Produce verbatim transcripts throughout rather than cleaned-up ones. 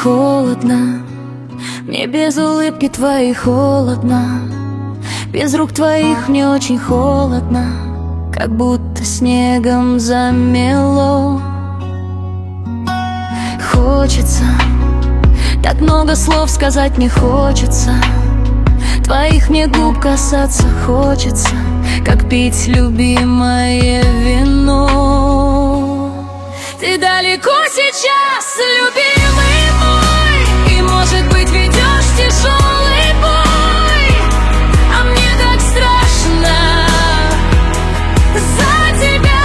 холодно, мне без улыбки твоей холодно, без рук твоих мне очень холодно, как будто снегом замело. Хочется, так много слов сказать мне хочется, твоих мне губ касаться хочется, как пить любимое вино. Ты далеко сейчас, любимый мой, и, может быть, ведешь тяжелый бой, а мне так страшно за тебя.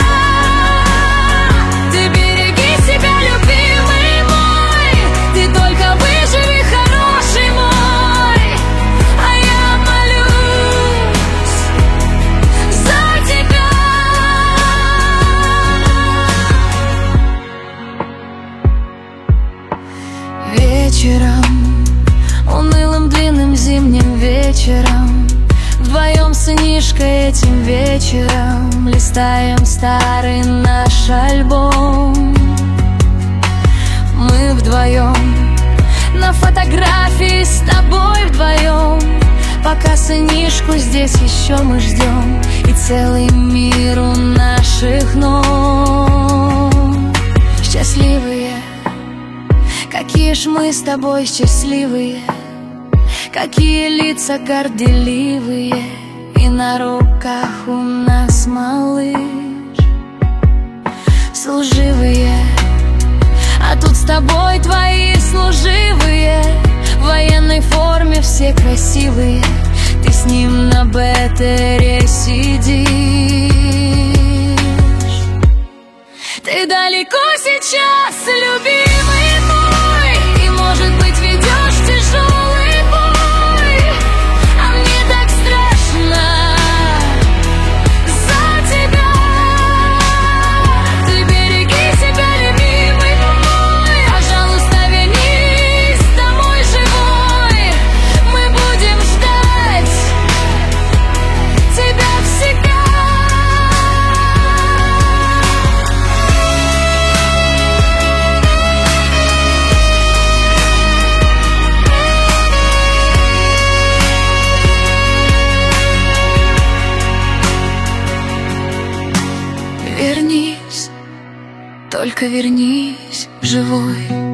Ты береги себя, любимый мой, ты только выживи, хороший мой, а я молюсь за тебя. Вечером, унылым длинным зимним вечером, вдвоем с Инишкой этим вечером листаем старый наш альбом. Мы вдвоем на фотографии с тобой вдвоем, пока сынишку здесь еще мы ждем, и целый мир у наших ног. Счастливые, какие ж мы с тобой счастливые, какие лица горделивые, и на руках у нас малыш. Служивые, а тут с тобой твои служивые, в военной форме все красивые, ты с ним на бетере сидишь. Ты далеко сейчас, любимый мой, и, может быть, ведешь тяжелый бой, а мне так страшно за тебя. Ты береги себя, любимый мой, пожалуйста, вернись домой живой, мы будем ждать тебя всегда. Вернись, только вернись живой.